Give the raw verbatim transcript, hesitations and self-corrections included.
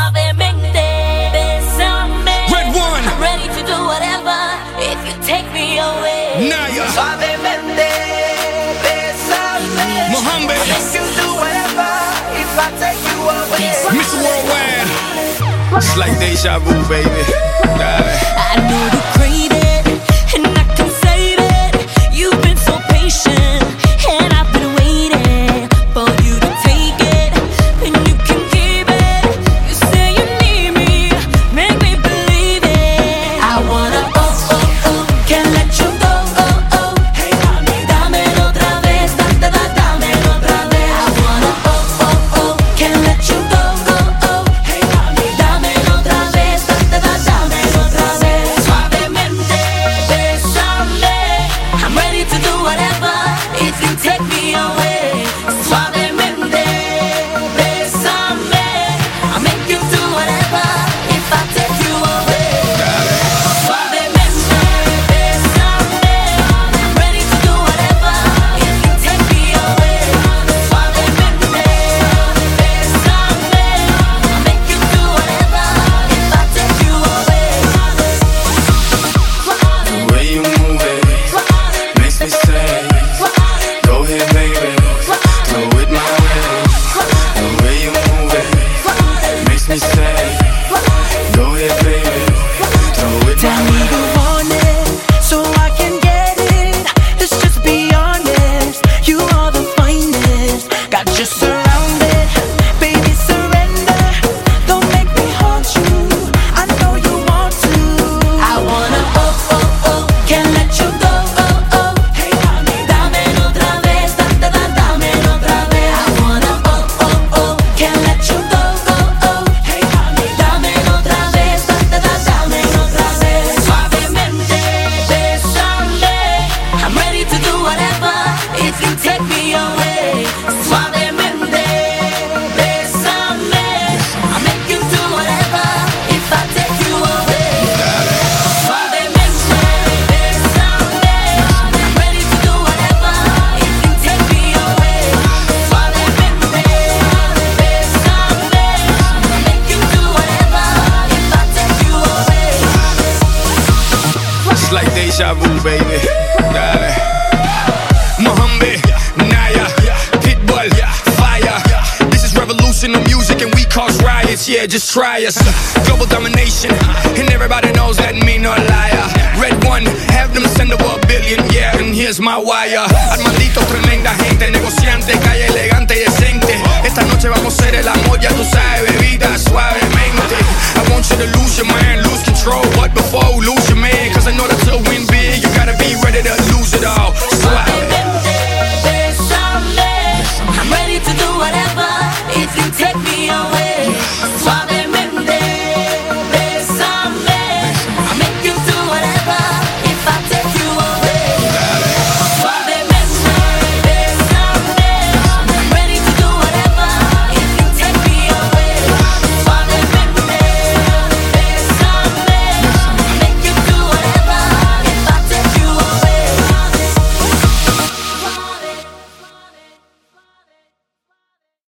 Suavemente, bésame. Red one. I'm ready to do whatever if you take me away. Naya. Suavemente, bésame. Mohammed. I make you do whatever if I take you away. Mister Worldwide. It's like deja vu, baby. Dale. I know you crave it, and I can save it. You've been so patient, and I've been waiting for you to take it, and you can keep it. You say you need me, make me believe it. I wanna oh oh oh, can't let you go oh oh. Hey mami, dámelo otra vez, da da da, dámelo otra vez. I wanna oh oh oh, can't let you go oh oh. Hey mami, dámelo otra vez, da da da, dámelo otra vez. Suavemente, bésame. I'm ready to do whatever if you take me away. Suavemente, bésame. I'll make you do whatever if I take you away. Suavemente, bésame. I'm ready to do whatever if you take me away. Suavemente, bésame. I'll make you do whatever if I take you away. The way you move it makes me say, go ahead, baby, do it my way. The way you move it makes me say, go ahead, baby, do it Tell my me way. you want it, so I can get it. Let's just be honest, you are the finest. Got you surrounded, baby surrender. Don't make me haunt you, I know you want to. I wanna oh oh oh, can't let you go oh oh. Hey mami, dámelo otra vez, da da da, dámelo otra vez. I wanna oh oh oh, can't let you go oh oh. Hey mami, dámelo otra vez, da da da, dámelo otra vez. Suavemente, bésame. I'm ready to do whatever if you take me away. Suavemente, bésame. I'll make you do whatever if I take you away. Suavemente, bésame. I'm ready to do whatever if you take me away. Suavemente, bésame. I'll make you do whatever if I take you away. It's like deja vu, baby. Dale. Mohammed, Naya, Pitbull, fire. This is revolution of music and we cause riots. Yeah, just try us. Global domination, and everybody knows that me no liar. Red one, have them send over a billion, yeah, and here's my wire. Armandito, tremenda gente, negociante, calle elegante y decente. Esta noche vamos a hacer el amor, ya tú sabes, bebida, suave.